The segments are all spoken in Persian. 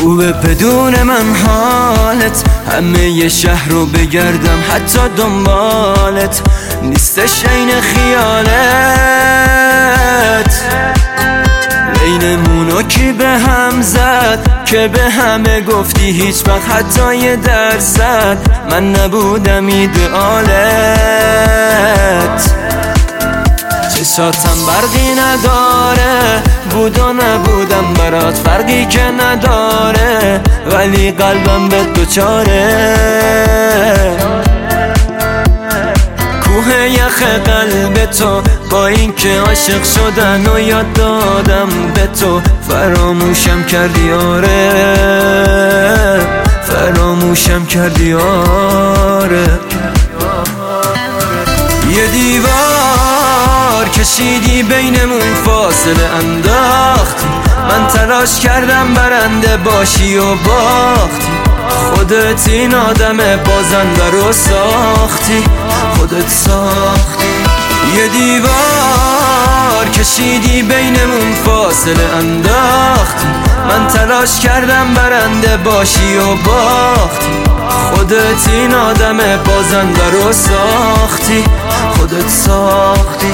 خوبه بدون من حالت، همه ی شهر رو بگردم حتی دنبالت، نیستش عین خیالت. بینمونو کی به هم زد که به همه گفتی هیچ وقت حتی یه درصد من نبودم ایدئالت. چشاتم برقی نداره، بود و نبودم برات فرقی که نداره، ولی قلبم به دوچاره. کوه یخ قلب تو با این که عاشق شدن و یاد دادم به تو، فراموشم کردی آره، فراموشم کردی آره. یه دیوار کشیدی بینمون فاصله انداختی، من تلاش کردم برنده باشی و باختی. خودت این آدم بازنده رو ساختی، خودت ساختی. یه دیوار کشیدی بینمون فاصله انداختی، من تلاش کردم برنده باشی و باختی. خودت این آدم بازنده رو ساختی، خودت ساختی.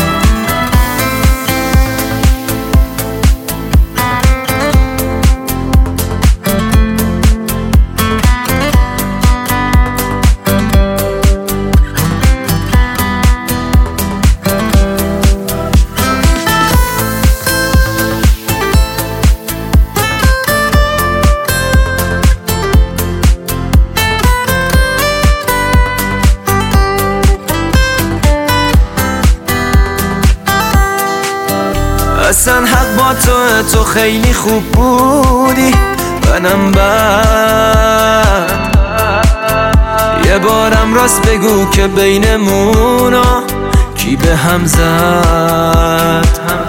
اصلا حق با تو خیلی خوب بودی، منم بد. یه بارم راست بگو که بینمونا کی به هم زد.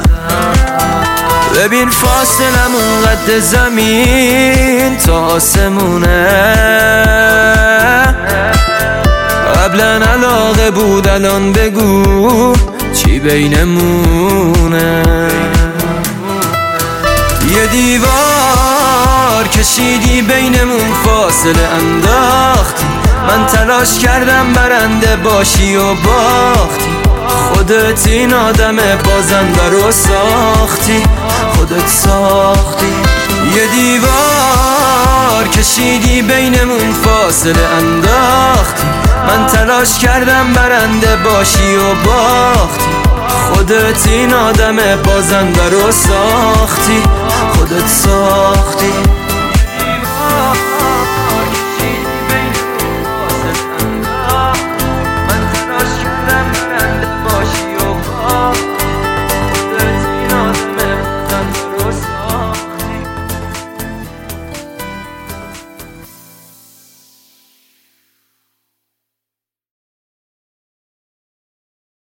ببین فاصلمون قد زمین تا آسمونه، قبلا علاقه بود الان بگو چی بینمونه. یه دیوار کشیدی بینمون فاصله انداختی، من تلاش کردم برنده باشی و باختی. خودت این آدم بازنده رو ساختی، خودت ساختی. یه دیوار کشیدی بینمون فاصله انداختی، من تلاش کردم برنده باشی و باختی. خودت این آدم بازنده رو ساختی، خودت ساختی.